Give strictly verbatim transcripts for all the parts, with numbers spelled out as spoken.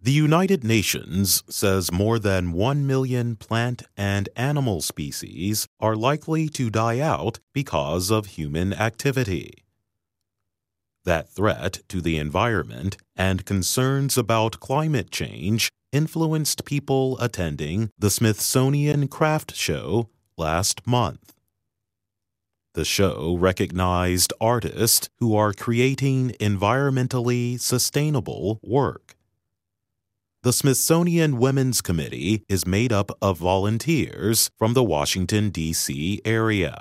The United Nations says more than one million plant and animal species are likely to die out because of human activity. That threat to the environment and concerns about climate change influenced people attending the Smithsonian Craft Show last month. The show recognized artists who are creating environmentally sustainable work. The Smithsonian Women's Committee is made up of volunteers from the Washington, D C area.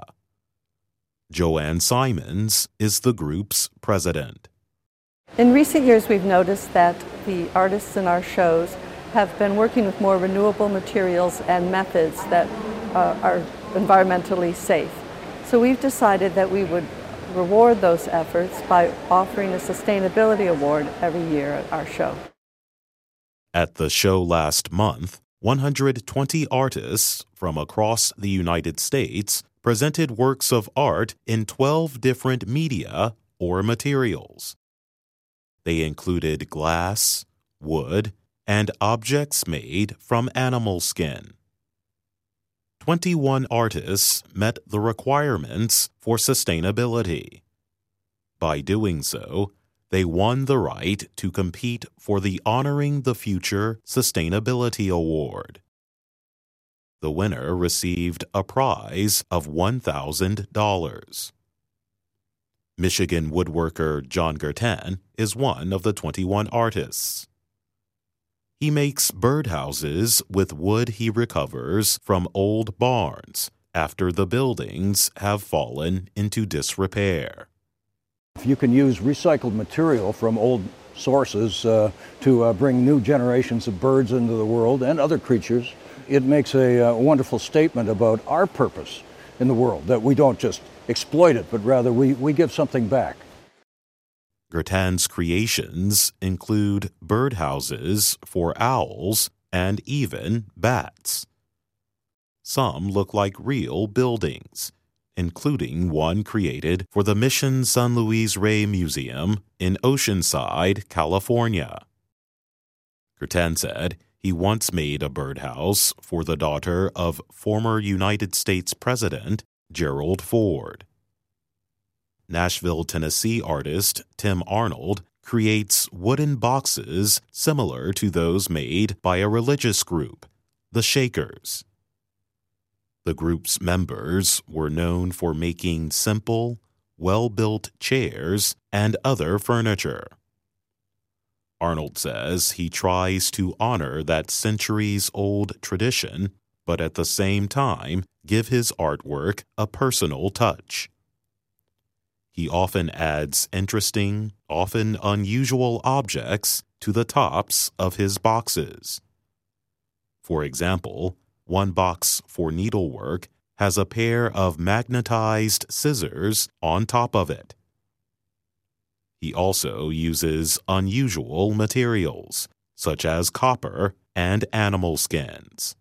Joanne Simons is the group's president. In recent years, we've noticed that the artists in our shows have been working with more renewable materials and methods that uh, are environmentally safe. So we've decided that we would reward those efforts by offering a sustainability award every year at our show. At the show last month, one hundred twenty artists from across the United States presented works of art in twelve different media or materials. They included glass, wood, and objects made from animal skin. twenty-one artists met the requirements for sustainability. By doing so, they won the right to compete for the Honoring the Future Sustainability Award. The winner received a prize of one thousand dollars. Michigan woodworker John Gertan is one of the twenty-one artists. He makes birdhouses with wood he recovers from old barns after the buildings have fallen into disrepair. If you can use recycled material from old sources uh, to uh, bring new generations of birds into the world and other creatures, it makes a uh, wonderful statement about our purpose in the world, that we don't just exploit it, but rather we, we give something back. Gertan's creations include birdhouses for owls and even bats. Some look like real buildings, including one created for the Mission San Luis Rey Museum in Oceanside, California. Gertan said he once made a birdhouse for the daughter of former United States President Gerald Ford. Nashville, Tennessee artist Tim Arnold creates wooden boxes similar to those made by a religious group, the Shakers. The group's members were known for making simple, well-built chairs and other furniture. Arnold says he tries to honor that centuries-old tradition, but at the same time give his artwork a personal touch. He often adds interesting, often unusual objects to the tops of his boxes. For example, one box for needlework has a pair of magnetized scissors on top of it. He also uses unusual materials, such as copper and animal skins.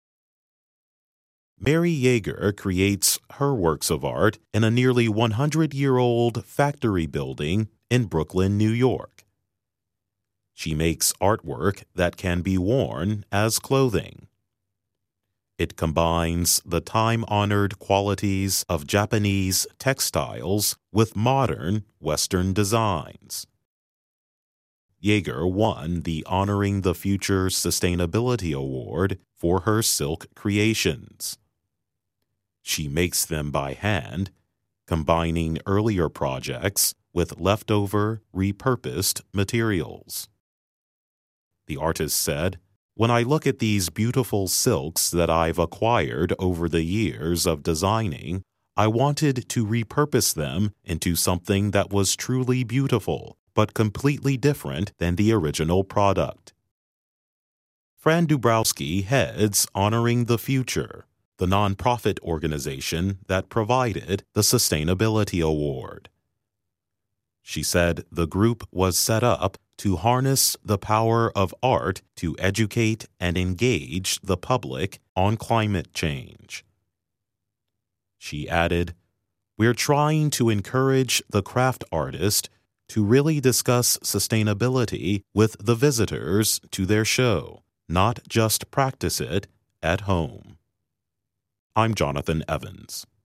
Mary Yeager creates her works of art in a nearly one hundred year old factory building in Brooklyn, New York. She makes artwork that can be worn as clothing. It combines the time-honored qualities of Japanese textiles with modern Western designs. Yeager won the Honoring the Future Sustainability Award for her silk creations. She makes them by hand, combining earlier projects with leftover, repurposed materials. The artist said, "When I look at these beautiful silks that I've acquired over the years of designing, I wanted to repurpose them into something that was truly beautiful, but completely different than the original product." Fran Dubrowski heads Honoring the Future, the nonprofit organization that provided the Sustainability Award. She said the group was set up to harness the power of art to educate and engage the public on climate change. She added, "We're trying to encourage the craft artist to really discuss sustainability with the visitors to their show, not just practice it at home. I'm Jonathan Evans.